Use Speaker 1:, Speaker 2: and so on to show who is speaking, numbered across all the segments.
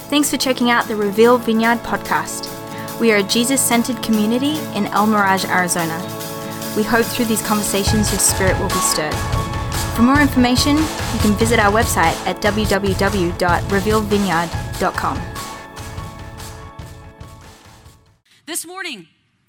Speaker 1: Thanks for checking out the Reveal Vineyard podcast. We are a Jesus-centered community in El Mirage, Arizona. We hope through these conversations your spirit will be stirred. For more information, you can visit our website at www.revealvineyard.com.
Speaker 2: This morning,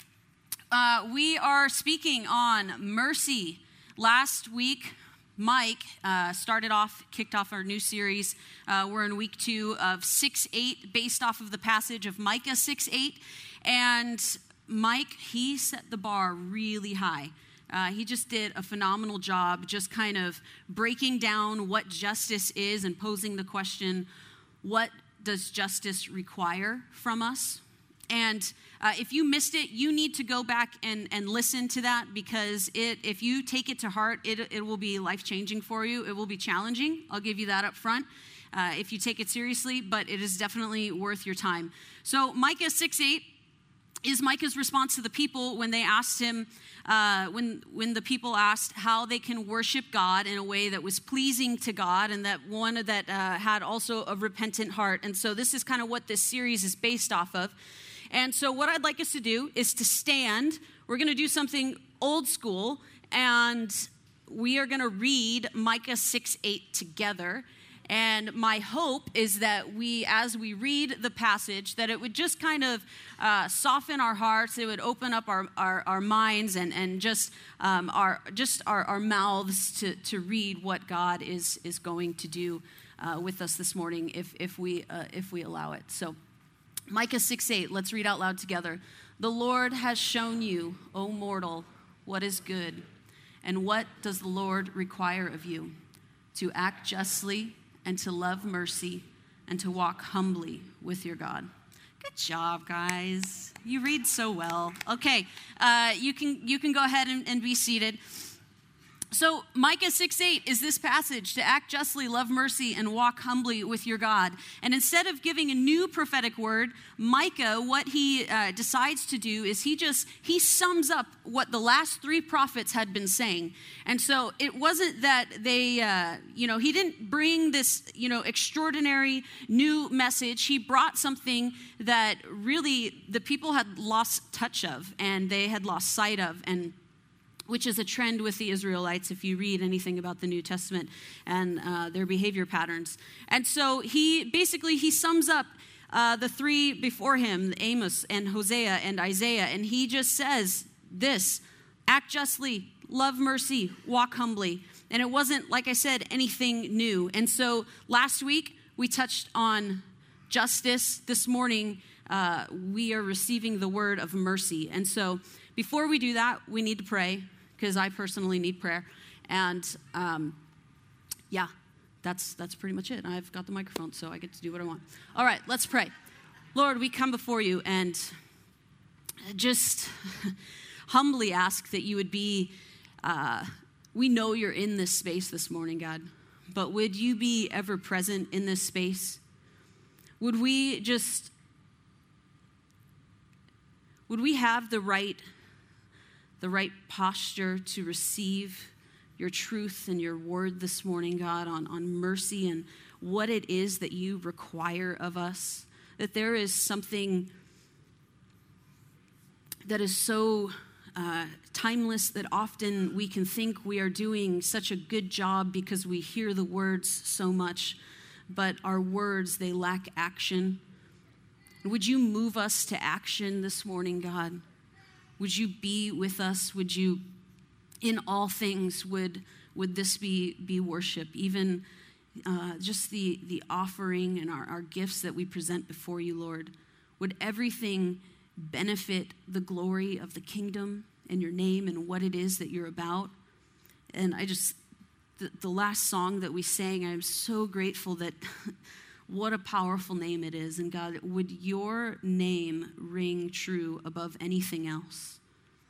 Speaker 2: we are speaking on mercy. Last week, Mike kicked off our new series. We're in week 2 of 6:8, based off of the passage of Micah 6:8. And Mike, he set the bar really high. He just did a phenomenal job just kind of breaking down what justice is and posing the question, what does justice require from us? And if you missed it, you need to go back and listen to that, because if you take it to heart, it will be life-changing for you. It will be challenging. I'll give you that up front if you take it seriously, but it is definitely worth your time. So Micah 6:8 is Micah's response to the people when they asked him, when the people asked how they can worship God in a way that was pleasing to God and that one that had also a repentant heart. And so this is kind of what this series is based off of. And so what I'd like us to do is to stand. We're going to do something old school, and we are going to read Micah 6:8 together. And my hope is that as we read the passage, that it would just kind of soften our hearts. It would open up our minds and just our mouths to read what God is going to do with us this morning if we allow it. So Micah 6:8, let's read out loud together. The Lord has shown you, O mortal, what is good. And what does the Lord require of you? To act justly and to love mercy and to walk humbly with your God. Good job, guys. You read so well. Okay, you can go ahead and be seated. So Micah 6:8 is this passage: to act justly, love mercy, and walk humbly with your God. And instead of giving a new prophetic word, Micah, what he decides to do is he sums up what the last 3 prophets had been saying. And so it wasn't that they, he didn't bring this, extraordinary new message. He brought something that really the people had lost touch of and they had lost sight of, and which is a trend with the Israelites if you read anything about the New Testament and their behavior patterns. And so he sums up the 3 before him, Amos and Hosea and Isaiah, and he just says this: act justly, love mercy, walk humbly. And it wasn't, like I said, anything new. And so last week we touched on justice. This morning we are receiving the word of mercy. And so before we do that, we need to pray, because I personally need prayer. And that's pretty much it. I've got the microphone, so I get to do what I want. All right, let's pray. Lord, we come before you and just humbly ask that you would be, we know you're in this space this morning, God, but would you be ever present in this space? Would we have the right posture to receive your truth and your word this morning, God, on mercy and what it is that you require of us? That there is something that is so timeless that often we can think we are doing such a good job because we hear the words so much, but our words, they lack action. Would you move us to action this morning, God? Would you be with us? Would you, in all things, would this be worship? Even just the offering and our gifts that we present before you, Lord. Would everything benefit the glory of the kingdom and your name and what it is that you're about? And the last song that we sang, I'm so grateful that what a powerful name it is. And God, would your name ring true above anything else?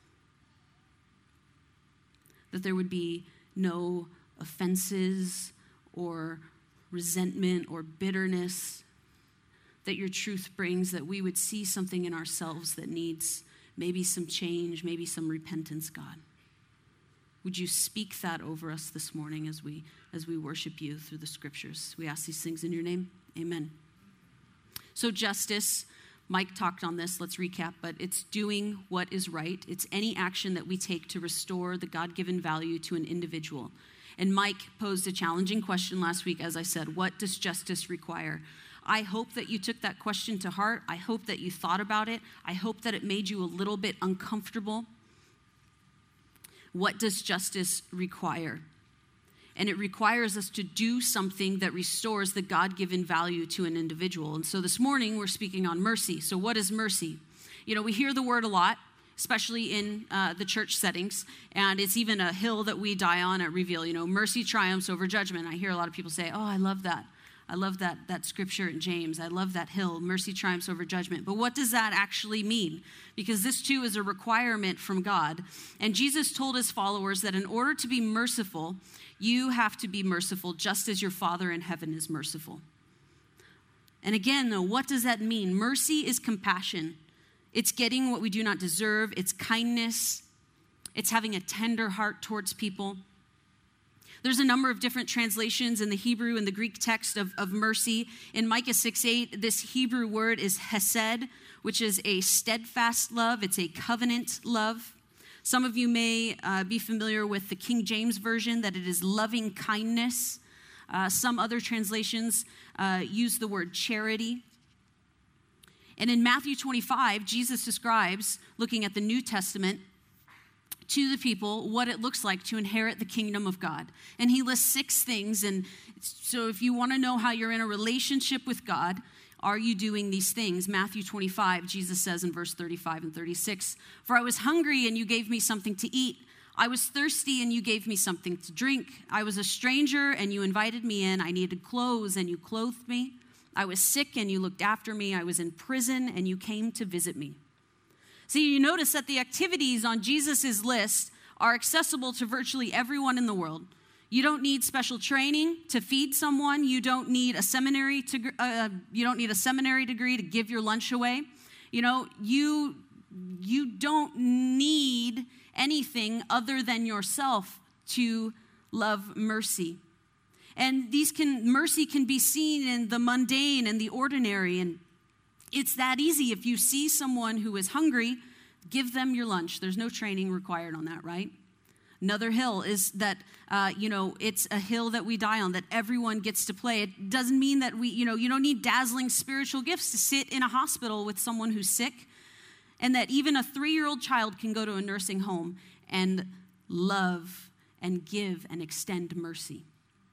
Speaker 2: That there would be no offenses or resentment or bitterness that your truth brings, that we would see something in ourselves that needs maybe some change, maybe some repentance, God. Would you speak that over us this morning as we worship you through the scriptures? We ask these things in your name. Amen. So justice, Mike talked on this, let's recap, but it's doing what is right. It's any action that we take to restore the God-given value to an individual. And Mike posed a challenging question last week, as I said, what does justice require? I hope that you took that question to heart. I hope that you thought about it. I hope that it made you a little bit uncomfortable. What does justice require? And it requires us to do something that restores the God-given value to an individual. And so this morning, we're speaking on mercy. So what is mercy? You know, we hear the word a lot, especially in the church settings, and it's even a hill that we die on at Reveal. You know, mercy triumphs over judgment. I hear a lot of people say, oh, I love that. I love that scripture in James. I love that hill, mercy triumphs over judgment. But what does that actually mean? Because this too is a requirement from God. And Jesus told his followers that in order to be merciful, you have to be merciful just as your Father in heaven is merciful. And again, though, what does that mean? Mercy is compassion. It's getting what we do not deserve. It's kindness. It's having a tender heart towards people. There's a number of different translations in the Hebrew and the Greek text of mercy. In Micah 6:8, this Hebrew word is hesed, which is a steadfast love. It's a covenant love. Some of you may be familiar with the King James Version, that it is loving kindness. Some other translations use the word charity. And in Matthew 25, Jesus describes, looking at the New Testament, to the people what it looks like to inherit the kingdom of God. And he lists 6 things. And so if you want to know how you're in a relationship with God, are you doing these things? Matthew 25, Jesus says in verse 35 and 36, "For I was hungry and you gave me something to eat. I was thirsty and you gave me something to drink. I was a stranger and you invited me in. I needed clothes and you clothed me. I was sick and you looked after me. I was in prison and you came to visit me." See, you notice that the activities on Jesus' list are accessible to virtually everyone in the world. You don't need special training to feed someone. You don't need a seminary degree to give your lunch away. You know, you don't need anything other than yourself to love mercy. And mercy can be seen in the mundane and the ordinary. And it's that easy. If you see someone who is hungry, give them your lunch. There's no training required on that, right? Another hill is that, it's a hill that we die on, that everyone gets to play. It doesn't mean that you don't need dazzling spiritual gifts to sit in a hospital with someone who's sick, and that even a 3-year-old child can go to a nursing home and love and give and extend mercy.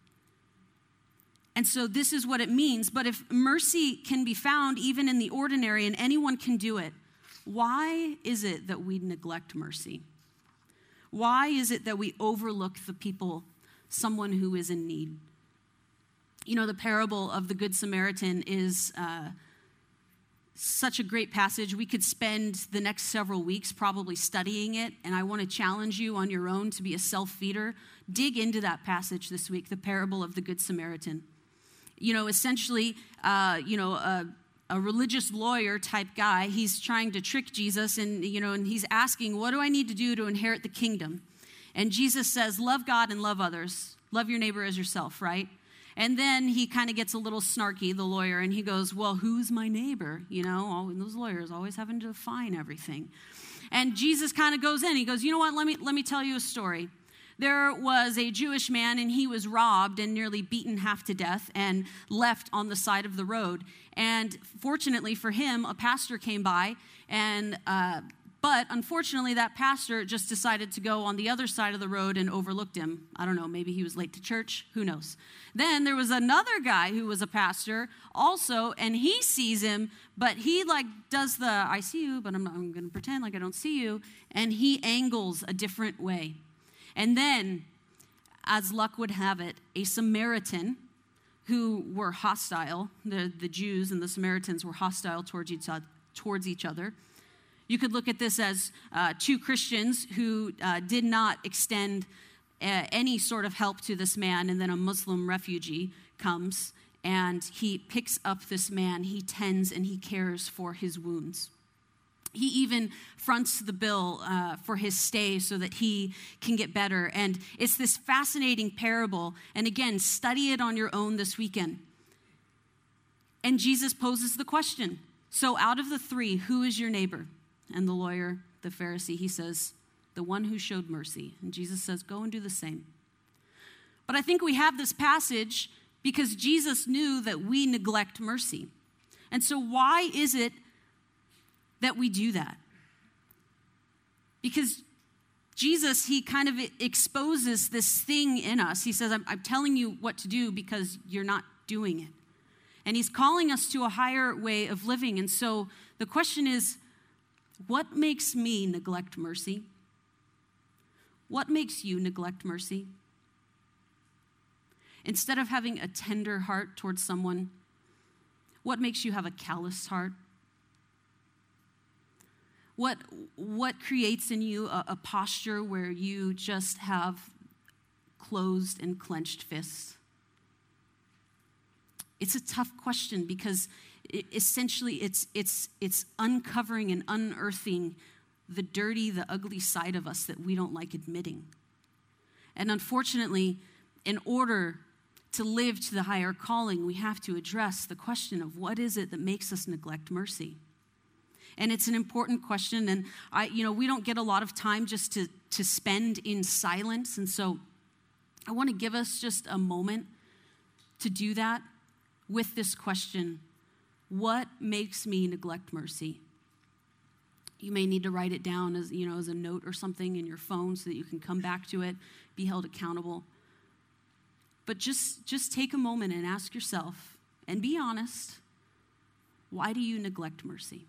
Speaker 2: And so this is what it means. But if mercy can be found even in the ordinary and anyone can do it, why is it that we neglect mercy? Why is it that we overlook the people, someone who is in need? You know, the parable of the Good Samaritan is such a great passage. We could spend the next several weeks probably studying it, and I want to challenge you on your own to be a self-feeder. Dig into that passage this week, the parable of the Good Samaritan. You know, essentially, a religious lawyer type guy, he's trying to trick Jesus, and he's asking, what do I need to do to inherit the kingdom? And Jesus says, love God and love others. Love your neighbor as yourself, right? And then he kind of gets a little snarky, the lawyer, and he goes, well, who's my neighbor? You know, those lawyers always having to define everything. And Jesus kind of goes in. He goes, you know what, let me tell you a story. There was a Jewish man, and he was robbed and nearly beaten half to death and left on the side of the road. And fortunately for him, a pastor came by, but unfortunately that pastor just decided to go on the other side of the road and overlooked him. I don't know, maybe he was late to church, who knows. Then there was another guy who was a pastor also, and he sees him, but he does the, I see you, but I'm going to pretend like I don't see you, and he angles a different way. And then, as luck would have it, a Samaritan who were hostile, the Jews and the Samaritans were hostile towards each other. You could look at this as 2 Christians who did not extend any sort of help to this man, and then a Muslim refugee comes and he picks up this man, he tends and he cares for his wounds. He even fronts the bill for his stay so that he can get better. And it's this fascinating parable. And again, study it on your own this weekend. And Jesus poses the question. So out of the three, who is your neighbor? And the lawyer, the Pharisee, he says, the one who showed mercy. And Jesus says, go and do the same. But I think we have this passage because Jesus knew that we neglect mercy. And so why is it that we do that? Because Jesus, he kind of exposes this thing in us. He says, I'm telling you what to do because you're not doing it. And he's calling us to a higher way of living. And so the question is, what makes me neglect mercy? What makes you neglect mercy? Instead of having a tender heart towards someone, what makes you have a callous heart? What creates in you a posture where you just have closed and clenched fists? It's a tough question because essentially it's uncovering and unearthing the dirty, the ugly side of us that we don't like admitting. And unfortunately, in order to live to the higher calling, we have to address the question of what is it that makes us neglect mercy? And it's an important question, and we don't get a lot of time just to spend in silence, and so I want to give us just a moment to do that with this question: what makes me neglect mercy? You may need to write it down as a note or something in your phone so that you can come back to it, be held accountable. But just take a moment and ask yourself, and be honest, why do you neglect mercy?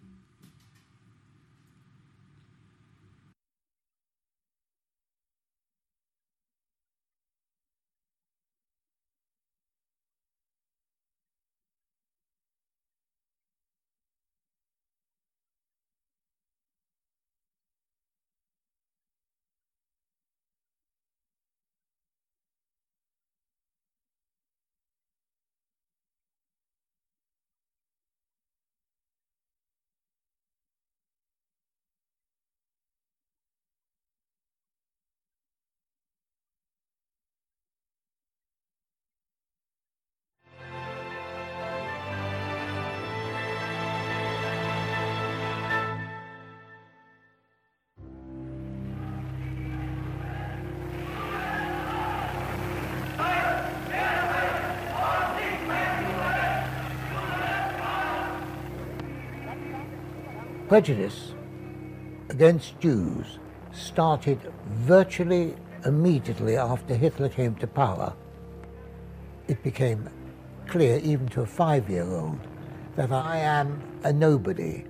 Speaker 3: Prejudice against Jews started virtually immediately after Hitler came to power. It became clear, even to a 5-year-old, that I am a nobody.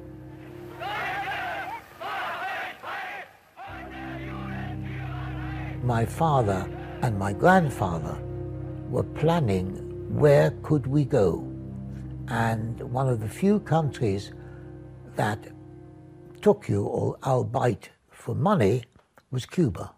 Speaker 3: My father and my grandfather were planning where could we go, and one of the few countries that took you or albeit for money was Cuba.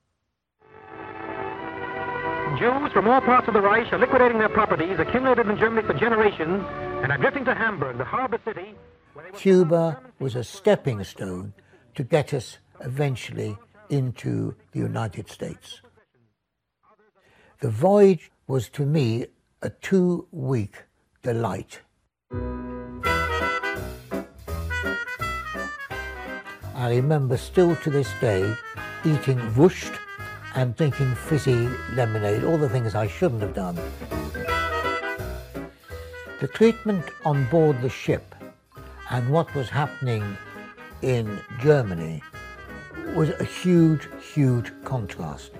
Speaker 4: Jews from all parts of the Reich are liquidating their properties accumulated in Germany for generations and are drifting to Hamburg, the harbor city.
Speaker 3: Cuba was a stepping stone to get us eventually into the United States. The voyage was to me a 2-week delight. I remember still to this day eating wurst and drinking fizzy lemonade, all the things I shouldn't have done. The treatment on board the ship and what was happening in Germany was a huge, huge contrast.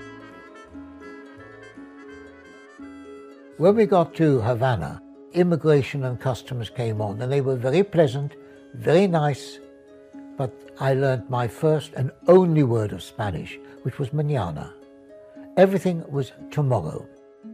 Speaker 3: When we got to Havana, immigration and customs came on, and they were very pleasant, very nice, but I learned my first and only word of Spanish, which was mañana. Everything was tomorrow.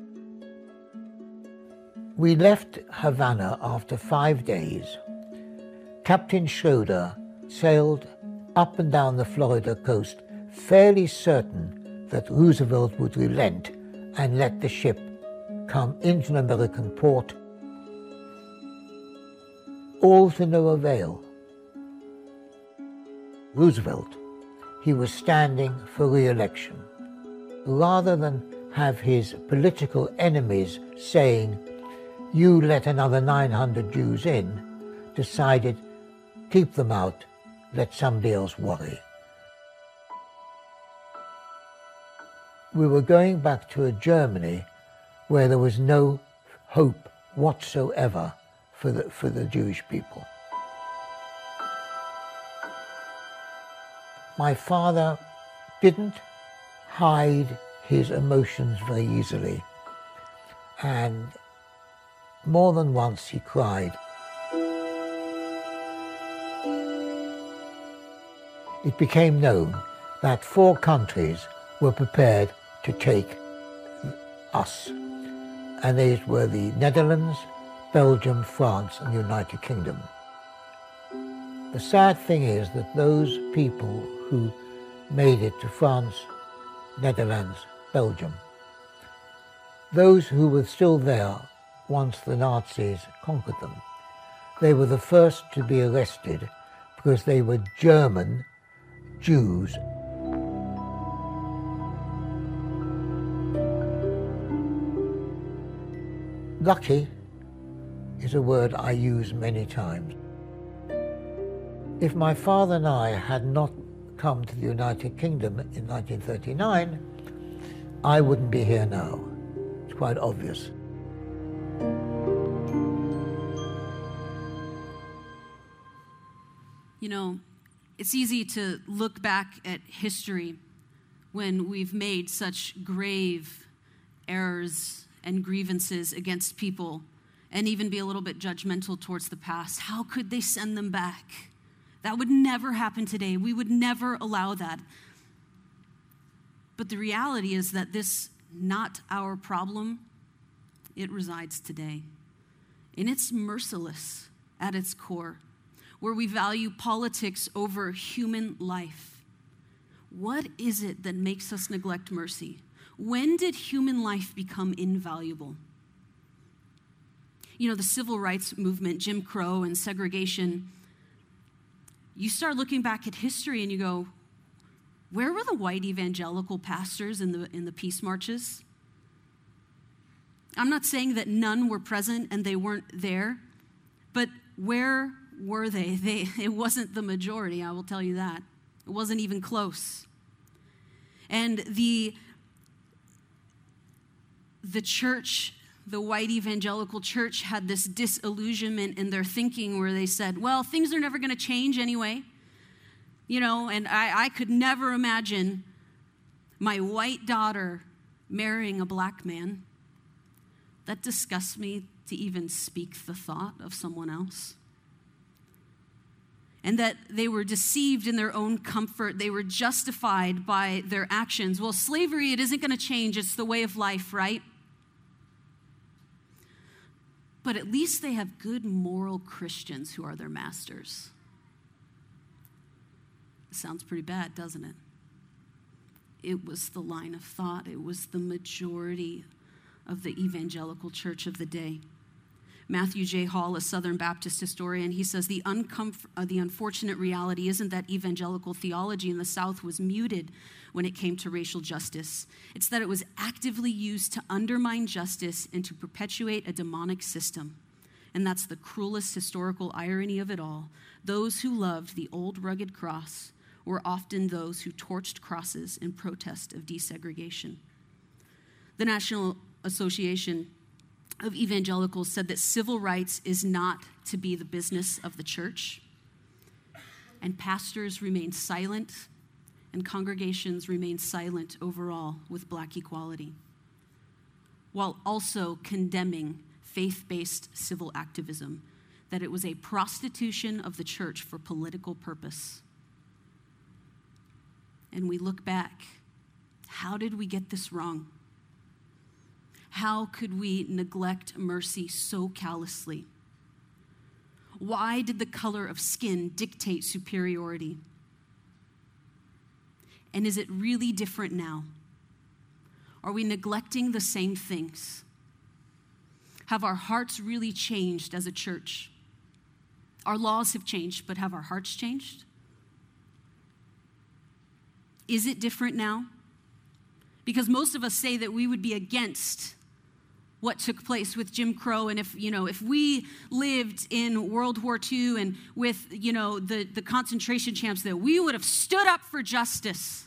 Speaker 3: We left Havana after 5 days. Captain Schroeder sailed up and down the Florida coast, fairly certain that Roosevelt would relent and let the ship come into an American port. All to no avail. Roosevelt, he was standing for re-election. Rather than have his political enemies saying, you let another 900 Jews in, decided, keep them out, let somebody else worry. We were going back to a Germany where there was no hope whatsoever for the Jewish people. My father didn't hide his emotions very easily, and more than once he cried. It became known that 4 countries were prepared to take us, and these were the Netherlands, Belgium, France, and the United Kingdom. The sad thing is that those people who made it to France, Netherlands, Belgium, those who were still there once the Nazis conquered them, they were the first to be arrested because they were German Jews. Lucky is a word I use many times. If my father and I had not come to the United Kingdom in 1939, I wouldn't be here now. It's quite obvious.
Speaker 2: You know, it's easy to look back at history when we've made such grave errors and grievances against people and even be a little bit judgmental towards the past. How could they send them back? That would never happen today. We would never allow that. But the reality is that this, not our problem, it resides today. And it's merciless at its core, where we value politics over human life. What is it that makes us neglect mercy? When did human life become invaluable? You know, the civil rights movement, Jim Crow and segregation, you start looking back at history and you go, where were the white evangelical pastors in the peace marches? I'm not saying that none were present and they weren't there, but where were they? It wasn't the majority, I will tell you that. It wasn't even close. And the church, the white evangelical church, had this disillusionment in their thinking where they said, well, things are never going to change anyway. You know, and I could never imagine my white daughter marrying a black man. That disgusts me to even speak the thought of someone else. And that they were deceived in their own comfort. They were justified by their actions. Well, slavery, it isn't going to change. It's the way of life, right? But at least they have good moral Christians who are their masters. It sounds pretty bad, doesn't it? It was the line of thought. It was the majority of the evangelical church of the day. Matthew J. Hall, a Southern Baptist historian, he says the unfortunate reality isn't that evangelical theology in the South was muted when it came to racial justice. It's that it was actively used to undermine justice and to perpetuate a demonic system. And that's the cruelest historical irony of it all. Those who loved the old rugged cross were often those who torched crosses in protest of desegregation. The National Association of Evangelicals said that civil rights is not to be the business of the church, and pastors remain silent, and congregations remain silent overall with black equality, while also condemning faith-based civil activism, that it was a prostitution of the church for political purpose. And we look back, how did we get this wrong? How could we neglect mercy so callously? Why did the color of skin dictate superiority? And is it really different now? Are we neglecting the same things? Have our hearts really changed as a church? Our laws have changed, but have our hearts changed? Is it different now? Because most of us say that we would be against what took place with Jim Crow, and if we lived in World War II and with, the concentration camps, that we would have stood up for justice.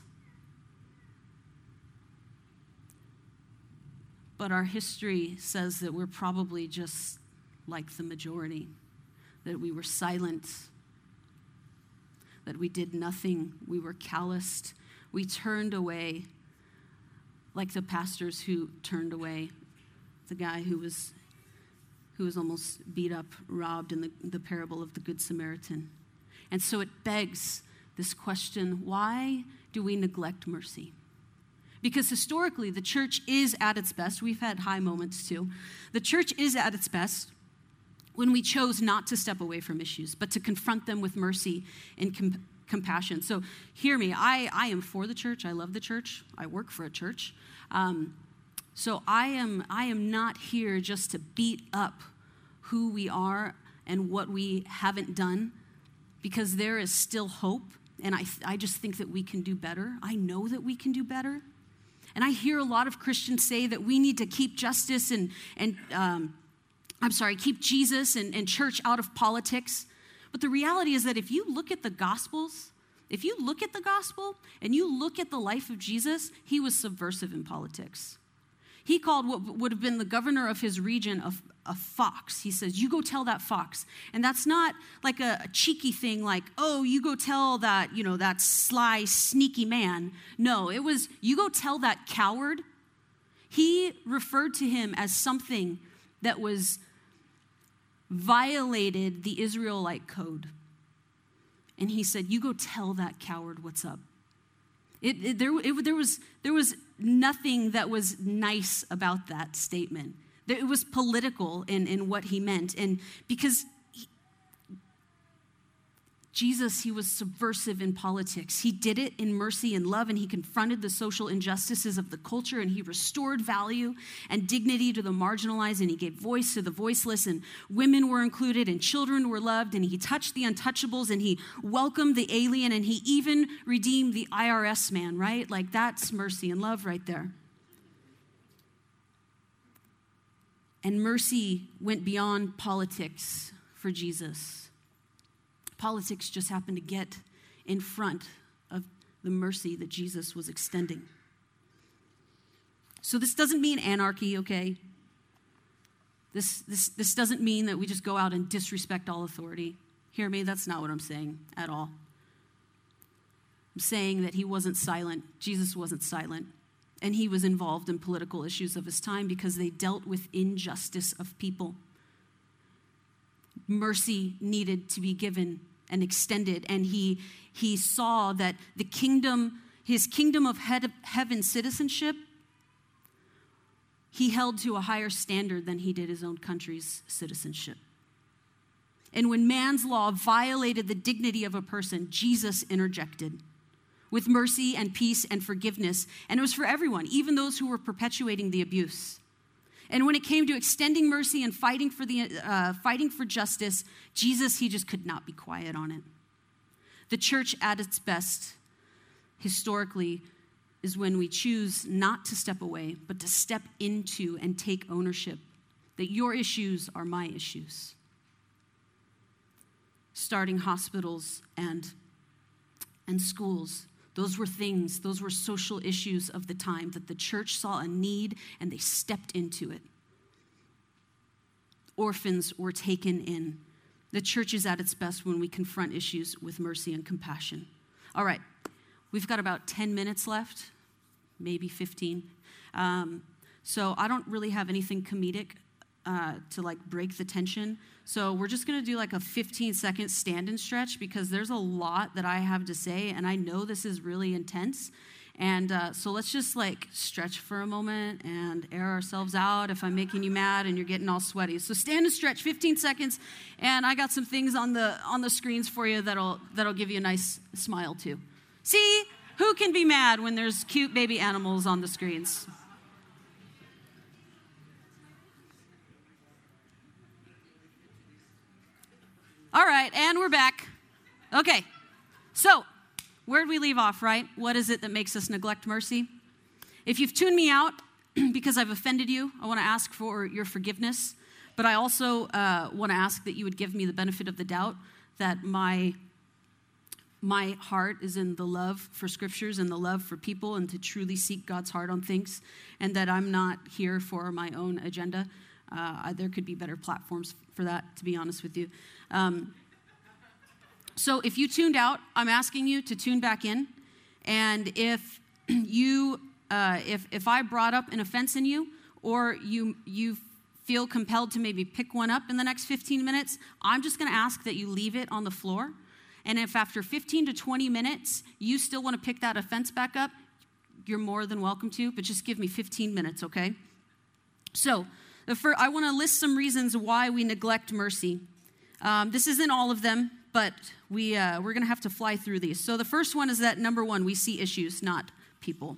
Speaker 2: But our history says that we're probably just like the majority, that we were silent, that we did nothing, we were calloused, we turned away, like the pastors who turned away the guy who was almost beat up, robbed in the parable of the Good Samaritan. And so it begs this question, why do we neglect mercy? Because historically, the church is at its best. We've had high moments too. The church is at its best when we chose not to step away from issues, but to confront them with mercy and compassion. So hear me, I am for the church. I love the church. I work for a church. So I am not here just to beat up who we are and what we haven't done, because there is still hope, and I just think that we can do better. I know that we can do better. And I hear a lot of Christians say that we need to keep justice keep Jesus and church out of politics. But the reality is that if you look at the Gospels, if you look at the gospel and you look at the life of Jesus, he was subversive in politics. He called what would have been the governor of his region a fox. He says, you go tell that fox. And that's not like a cheeky thing like, oh, you go tell that, that sly, sneaky man. No, it was, you go tell that coward. He referred to him as something that was violated the Israelite code. And he said, you go tell that coward what's up. There was nothing that was nice about that statement. It was political in what he meant. And because Jesus, he was subversive in politics. He did it in mercy and love, and he confronted the social injustices of the culture, and he restored value and dignity to the marginalized, and he gave voice to the voiceless, and women were included, and children were loved, and he touched the untouchables, and he welcomed the alien, and he even redeemed the IRS man, right? Like, that's mercy and love right there. And mercy went beyond politics for Jesus. Politics just happened to get in front of the mercy that Jesus was extending. So this doesn't mean anarchy, okay? This doesn't mean that we just go out and disrespect all authority. Hear me, that's not what I'm saying at all. I'm saying that he wasn't silent. Jesus wasn't silent. And he was involved in political issues of his time because they dealt with injustice of people. Mercy needed to be given and extended, and he saw that his kingdom of heaven citizenship, he held to a higher standard than he did his own country's citizenship. And when man's law violated the dignity of a person, Jesus interjected with mercy and peace and forgiveness, and it was for everyone, even those who were perpetuating the abuse. And when it came to extending mercy and fighting for justice, Jesus, he just could not be quiet on it. The church at its best, historically, is when we choose not to step away, but to step into and take ownership, that your issues are my issues. Starting hospitals and schools, those were social issues of the time that the church saw a need and they stepped into it. Orphans were taken in. The church is at its best when we confront issues with mercy and compassion. All right, we've got about 10 minutes left, maybe 15. So I don't really have anything comedic to break the tension. So we're just going to do a 15-second stand and stretch because there's a lot that I have to say, and I know this is really intense. And so let's just stretch for a moment and air ourselves out if I'm making you mad and you're getting all sweaty. So stand and stretch, 15 seconds, and I got some things on the screens for you that'll give you a nice smile too. See, who can be mad when there's cute baby animals on the screens? All right, and we're back. Okay, so where'd we leave off, right? What is it that makes us neglect mercy? If you've tuned me out, because I've offended you, I want to ask for your forgiveness. But I also want to ask that you would give me the benefit of the doubt that my heart is in the love for scriptures and the love for people and to truly seek God's heart on things, and that I'm not here for my own agenda. There could be better platforms for that, to be honest with you. So if you tuned out, I'm asking you to tune back in. And if you, if I brought up an offense in you, or you feel compelled to maybe pick one up in the next 15 minutes, I'm just going to ask that you leave it on the floor. And if after 15 to 20 minutes you still want to pick that offense back up, you're more than welcome to, but just give me 15 minutes, okay? So I want to list some reasons why we neglect mercy. This isn't all of them, but we're going to have to fly through these. So the first one is that, number one, we see issues, not people.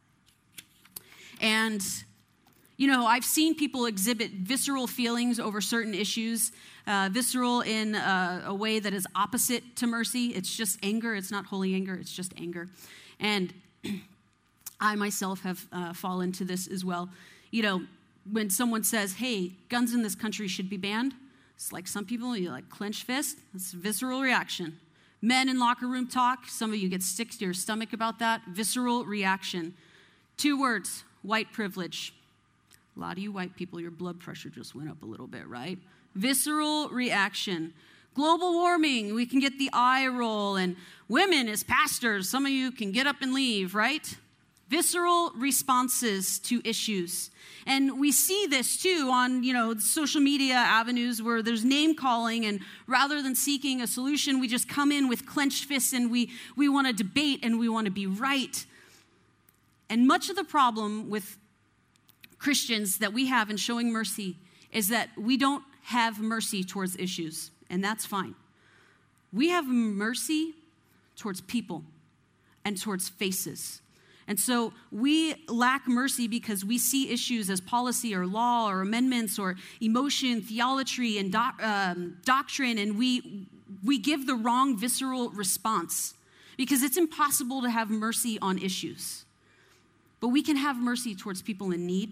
Speaker 2: And you know, I've seen people exhibit visceral feelings over certain issues, visceral in a way that is opposite to mercy. It's just anger. It's not holy anger. It's just anger. And I myself have fallen to this as well. You know, when someone says, hey, guns in this country should be banned, it's like some people, you like clench fist. It's a visceral reaction. Men in locker room talk. Some of you get sick to your stomach about that. Visceral reaction. 2 words, white privilege. A lot of you white people, your blood pressure just went up a little bit, right? Visceral reaction. Global warming, we can get the eye roll. And women as pastors, some of you can get up and leave, right? Visceral responses to issues. And we see this too on, you know, social media avenues where there's name calling, and rather than seeking a solution, we just come in with clenched fists and we want to debate and we want to be right. And much of the problem with Christians that we have in showing mercy is that we don't have mercy towards issues, and that's fine. We have mercy towards people and towards faces. And so we lack mercy because we see issues as policy or law or amendments or emotion, theology, and doctrine, and we give the wrong visceral response because it's impossible to have mercy on issues. But we can have mercy towards people in need.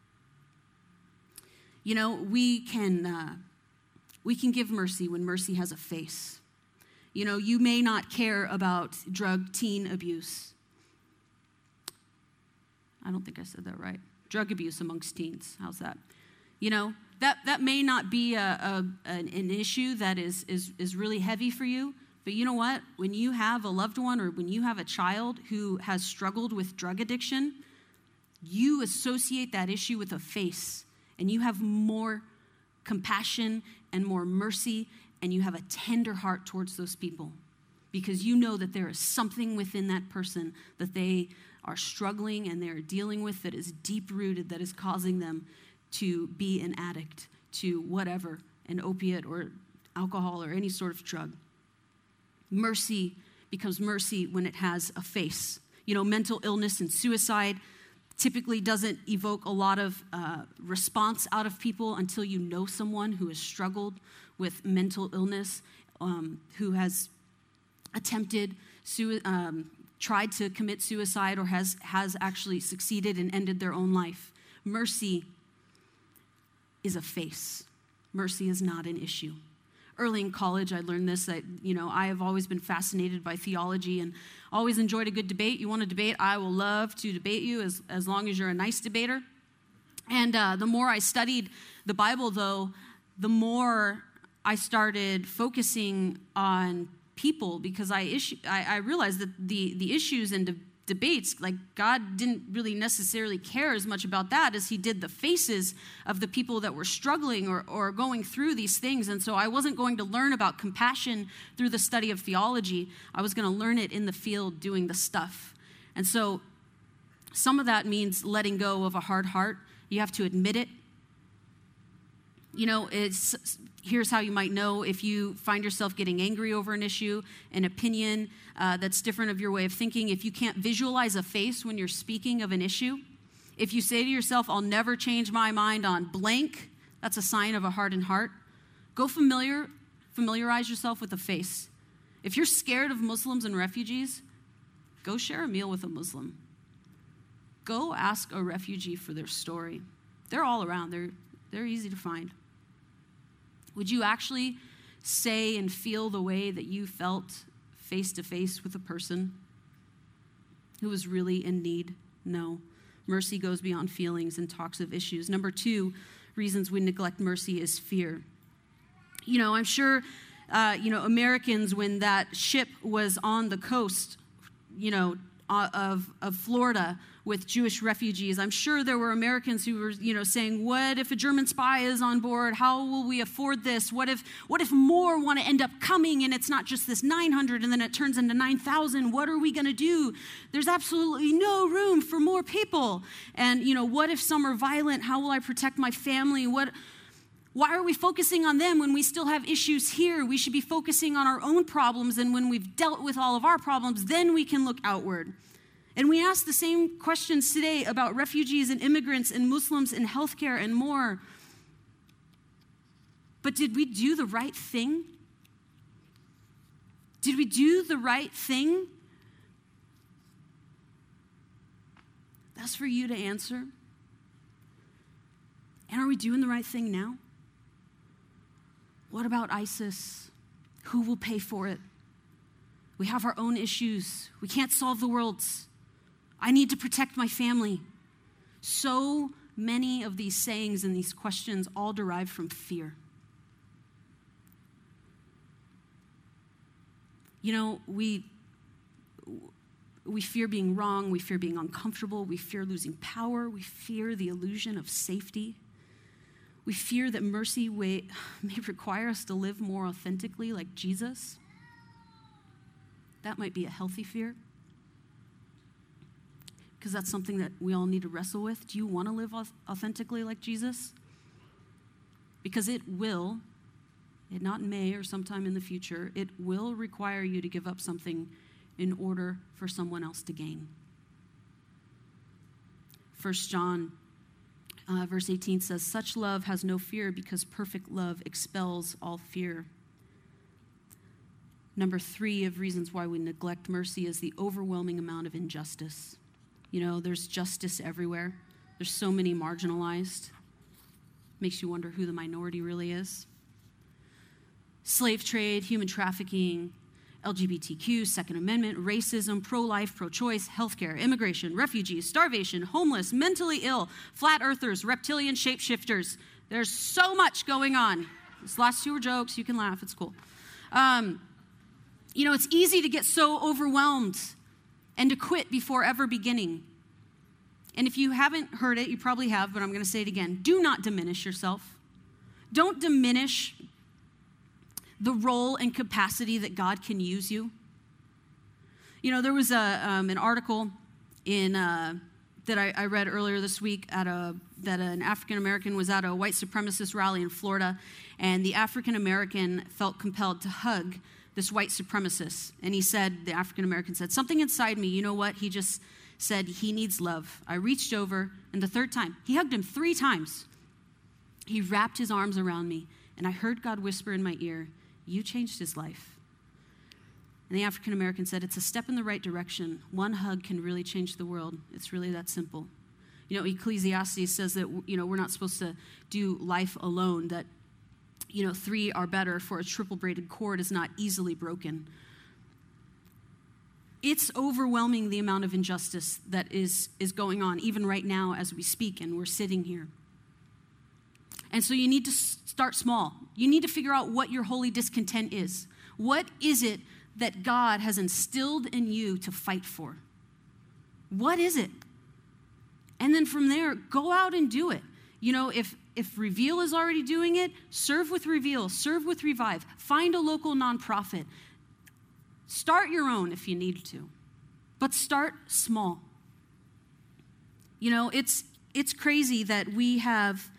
Speaker 2: You know, we can give mercy when mercy has a face. You know, you may not care about drug teen abuse. I don't think I said that right. Drug abuse amongst teens. How's that? You know, that may not be an issue that is really heavy for you. But you know what? When you have a loved one or when you have a child who has struggled with drug addiction, you associate that issue with a face. And you have more compassion and more mercy, and you have a tender heart towards those people because you know that there is something within that person that they are struggling and they're dealing with that is deep-rooted, that is causing them to be an addict to whatever, an opiate or alcohol or any sort of drug. Mercy becomes mercy when it has a face. You know, mental illness and suicide typically doesn't evoke a lot of response out of people until you know someone who has struggled with mental illness, who has attempted, tried to commit suicide, or has actually succeeded and ended their own life. Mercy is a face. Mercy is not an issue. Early in college, I learned this, that, you know, I have always been fascinated by theology and always enjoyed a good debate. You want to debate? I will love to debate you as long as you're a nice debater. And the more I studied the Bible, though, the more I started focusing on people, because I realized that the issues and debates, like, God didn't really necessarily care as much about that as he did the faces of the people that were struggling or going through these things. And so I wasn't going to learn about compassion through the study of theology. I was going to learn it in the field doing the stuff. And so some of that means letting go of a hard heart. You have to admit it. You know, here's how you might know if you find yourself getting angry over an issue, an opinion that's different of your way of thinking. If you can't visualize a face when you're speaking of an issue, if you say to yourself, I'll never change my mind on blank, that's a sign of a hardened heart. Go familiarize yourself with a face. If you're scared of Muslims and refugees, go share a meal with a Muslim. Go ask a refugee for their story. They're all around. They're easy to find. Would you actually say and feel the way that you felt face to face with a person who was really in need? No. Mercy goes beyond feelings and talks of issues. Number 2, reasons we neglect mercy is fear. I'm sure, Americans, when that ship was on the coast, of Florida with Jewish refugees, I'm sure there were Americans who were, saying, what if a German spy is on board? How will we afford this? What if more want to end up coming and it's not just this 900 and then it turns into 9,000? What are we going to do? There's absolutely no room for more people. And, what if some are violent? How will I protect my family? Why are we focusing on them when we still have issues here? We should be focusing on our own problems, and when we've dealt with all of our problems, then we can look outward. And we ask the same questions today about refugees and immigrants and Muslims and healthcare and more. But did we do the right thing? Did we do the right thing? That's for you to answer. And are we doing the right thing now? What about ISIS? Who will pay for it? We have our own issues. We can't solve the world's. I need to protect my family. So many of these sayings and these questions all derive from fear. We fear being wrong. We fear being uncomfortable. We fear losing power. We fear the illusion of safety. We fear that mercy may require us to live more authentically like Jesus. That might be a healthy fear, because that's something that we all need to wrestle with. Do you want to live authentically like Jesus? Because it not may or sometime in the future, it will require you to give up something in order for someone else to gain. 1 John verse 18 says, such love has no fear because perfect love expels all fear. Number 3 of reasons why we neglect mercy is the overwhelming amount of injustice. There's justice everywhere. There's so many marginalized. Makes you wonder who the minority really is. Slave trade, human trafficking, LGBTQ, Second Amendment, racism, pro-life, pro-choice, healthcare, immigration, refugees, starvation, homeless, mentally ill, flat earthers, reptilian shapeshifters. There's so much going on. These last 2 were jokes. You can laugh. It's cool. It's easy to get so overwhelmed and to quit before ever beginning. And if you haven't heard it, you probably have, but I'm going to say it again. Do not diminish yourself. Don't diminish the role and capacity that God can use you. There was an article that I read earlier this week that an African American was at a white supremacist rally in Florida, and the African American felt compelled to hug this white supremacist. And the African American said, something inside me, you know what? He just said, he needs love. I reached over, and the 3rd time, he hugged him 3 times. He wrapped his arms around me, and I heard God whisper in my ear, you changed his life. And the African American said, it's a step in the right direction. One hug can really change the world. It's really that simple. Ecclesiastes says that, we're not supposed to do life alone, that, 3 are better, for a triple-braided cord is not easily broken. It's overwhelming, the amount of injustice that is going on, even right now as we speak and we're sitting here. And so you need to start small. You need to figure out what your holy discontent is. What is it that God has instilled in you to fight for? What is it? And then from there, go out and do it. If Reveal is already doing it, serve with Reveal, serve with Revive. Find a local nonprofit. Start your own if you need to, but start small. It's crazy that we have,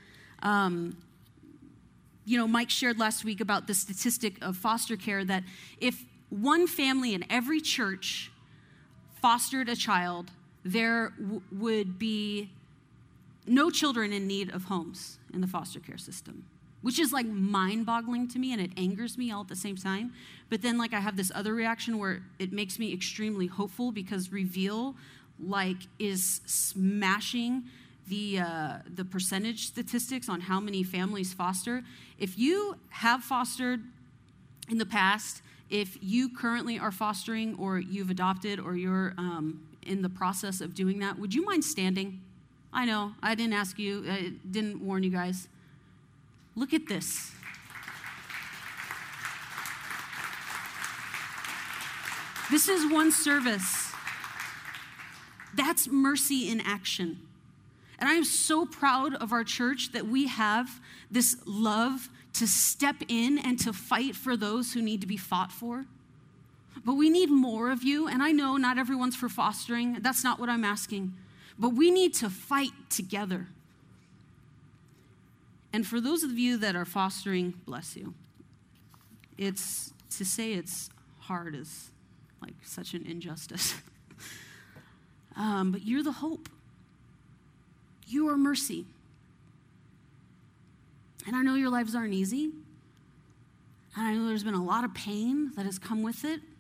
Speaker 2: Mike shared last week about the statistic of foster care that if one family in every church fostered a child, there would be no children in need of homes in the foster care system, which is like mind-boggling to me, and it angers me all at the same time. But then I have this other reaction where it makes me extremely hopeful, because Reveal is smashing the percentage statistics on how many families foster. If you have fostered in the past, if you currently are fostering or you've adopted or you're in the process of doing that, would you mind standing? I know, I didn't ask you, I didn't warn you guys. Look at this. This is one service. That's mercy in action. And I am so proud of our church that we have this love to step in and to fight for those who need to be fought for. But we need more of you, and I know not everyone's for fostering. That's not what I'm asking. But we need to fight together. And for those of you that are fostering, bless you. It's to say it's hard is like such an injustice. But you're the hope. You are mercy. And I know your lives aren't easy. And I know there's been a lot of pain that has come with it.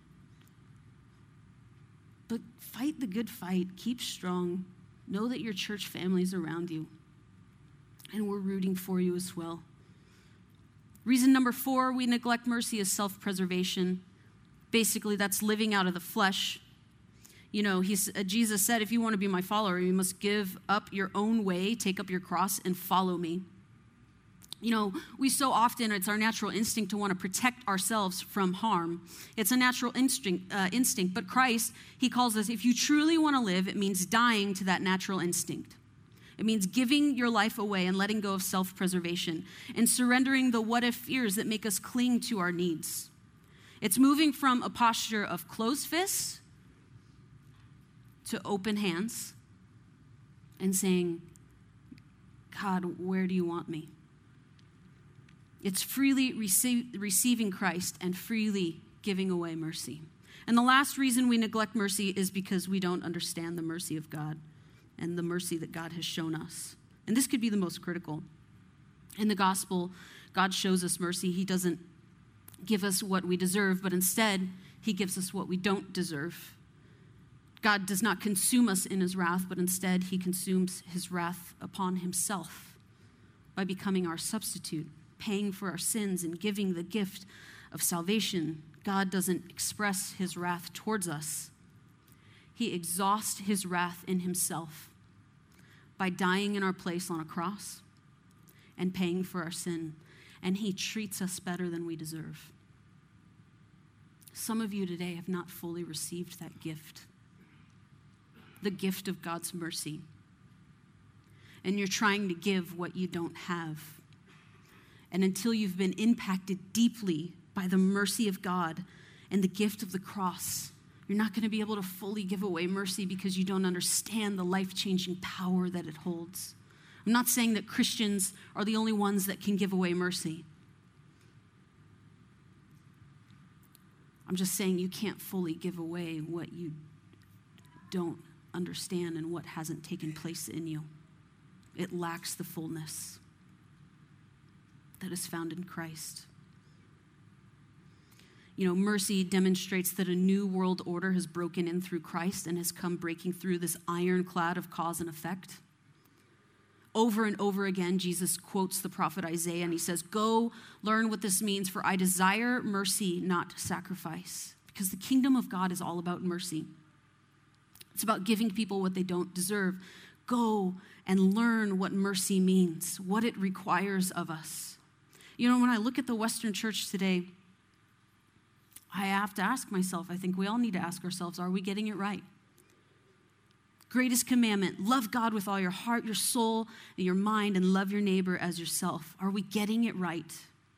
Speaker 2: But fight the good fight. Keep strong. Know that your church family is around you. And we're rooting for you as well. Reason number 4, we neglect mercy is self-preservation. Basically, that's living out of the flesh. You know, Jesus said, if you want to be my follower, you must give up your own way, take up your cross, and follow me. You know, we so often, it's our natural instinct to want to protect ourselves from harm. It's a natural instinct, but Christ, he calls us, if you truly want to live, it means dying to that natural instinct. It means giving your life away and letting go of self-preservation and surrendering the what-if fears that make us cling to our needs. It's moving from a posture of closed fists to open hands and saying, God, where do you want me? It's freely receiving Christ and freely giving away mercy. And the last reason we neglect mercy is because we don't understand the mercy of God and the mercy that God has shown us. And this could be the most critical. In the gospel, God shows us mercy. He doesn't give us what we deserve, but instead, he gives us what we don't deserve. God does not consume us in his wrath, but instead he consumes his wrath upon himself by becoming our substitute, paying for our sins and giving the gift of salvation. God doesn't express his wrath towards us. He exhausts his wrath in himself by dying in our place on a cross and paying for our sin. And he treats us better than we deserve. Some of you today have not fully received that gift, the gift of God's mercy. And you're trying to give what you don't have. And until you've been impacted deeply by the mercy of God and the gift of the cross, you're not going to be able to fully give away mercy because you don't understand the life-changing power that it holds. I'm not saying that Christians are the only ones that can give away mercy. I'm just saying you can't fully give away what you don't understand and what hasn't taken place in you. It lacks the fullness that is found in Christ. You know, mercy demonstrates that a new world order has broken in through Christ and has come breaking through this ironclad of cause and effect. Over and over again, Jesus quotes the prophet Isaiah and he says, go learn what this means, for I desire mercy, not sacrifice. Because the kingdom of God is all about mercy. It's about giving people what they don't deserve. Go and learn what mercy means, what it requires of us. You know, when I look at the Western church today, I have to ask myself, I think we all need to ask ourselves, are we getting it right? Greatest commandment, love God with all your heart, your soul, and your mind, and love your neighbor as yourself. Are we getting it right?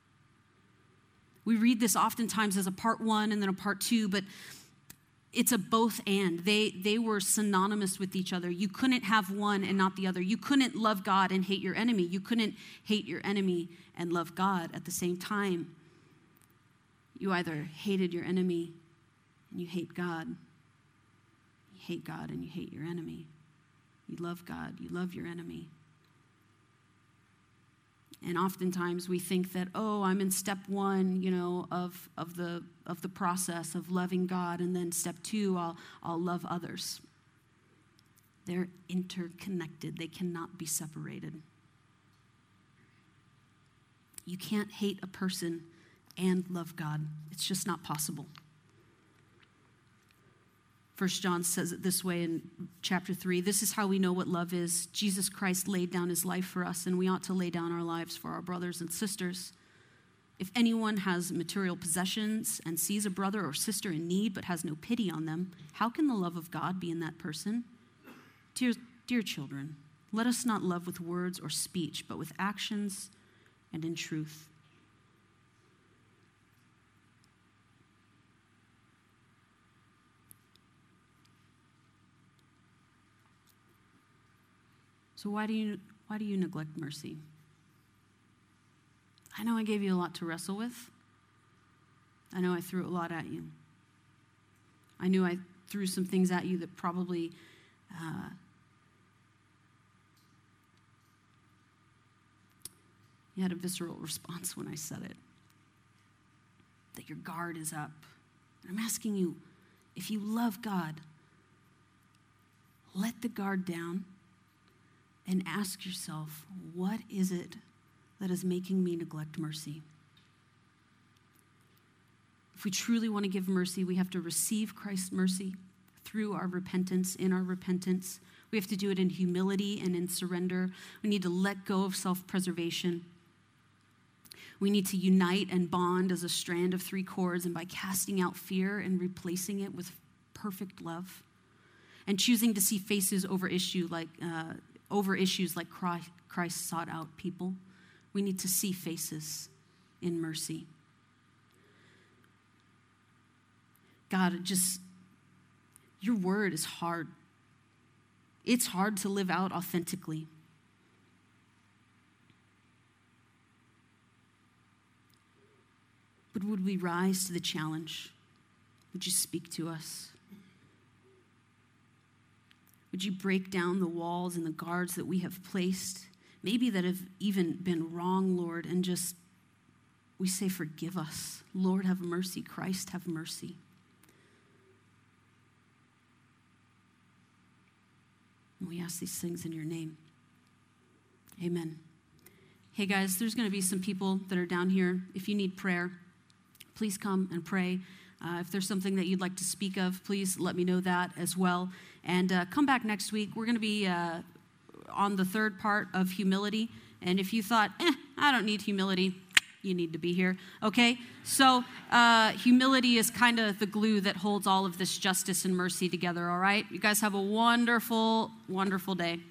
Speaker 2: We read this oftentimes as a part 1 and then a part 2, but it's a both and. They were synonymous with each other. You couldn't have one and not the other. You couldn't love God and hate your enemy. You couldn't hate your enemy and love God at the same time. You either hated your enemy and you hate God. You hate God and you hate your enemy. You love God, you love your enemy. And oftentimes we think that, oh, I'm in step 1, you know, of the process of loving God, and then step 2, I'll love others. They're interconnected. They cannot be separated. You can't hate a person and love God. It's just not possible. 1 John says it this way in chapter 3. This is how we know what love is. Jesus Christ laid down his life for us, and we ought to lay down our lives for our brothers and sisters. If anyone has material possessions and sees a brother or sister in need but has no pity on them, how can the love of God be in that person? Dear children, let us not love with words or speech, but with actions and in truth. So why do you neglect mercy? I know I gave you a lot to wrestle with. I know I threw a lot at you. I knew I threw some things at you that probably you had a visceral response when I said it. That your guard is up. And I'm asking you, if you love God, let the guard down and ask yourself, what is it that is making me neglect mercy? If we truly want to give mercy, we have to receive Christ's mercy through our repentance, in our repentance. We have to do it in humility and in surrender. We need to let go of self-preservation. We need to unite and bond as a strand of three cords, and by casting out fear and replacing it with perfect love, and choosing to see faces over issues like Christ sought out people. We need to see faces in mercy. God, your word is hard. It's hard to live out authentically. But would we rise to the challenge? Would you speak to us? Would you break down the walls and the guards that we have placed, maybe that have even been wrong, Lord, and we say, forgive us. Lord, have mercy. Christ, have mercy. And we ask these things in your name. Amen. Hey guys, there's going to be some people that are down here. If you need prayer, please come and pray. If there's something that you'd like to speak of, please let me know that as well. And come back next week. We're going to be on the third part of humility. And if you thought, I don't need humility, you need to be here. Okay? So humility is kind of the glue that holds all of this justice and mercy together, all right? You guys have a wonderful, wonderful day.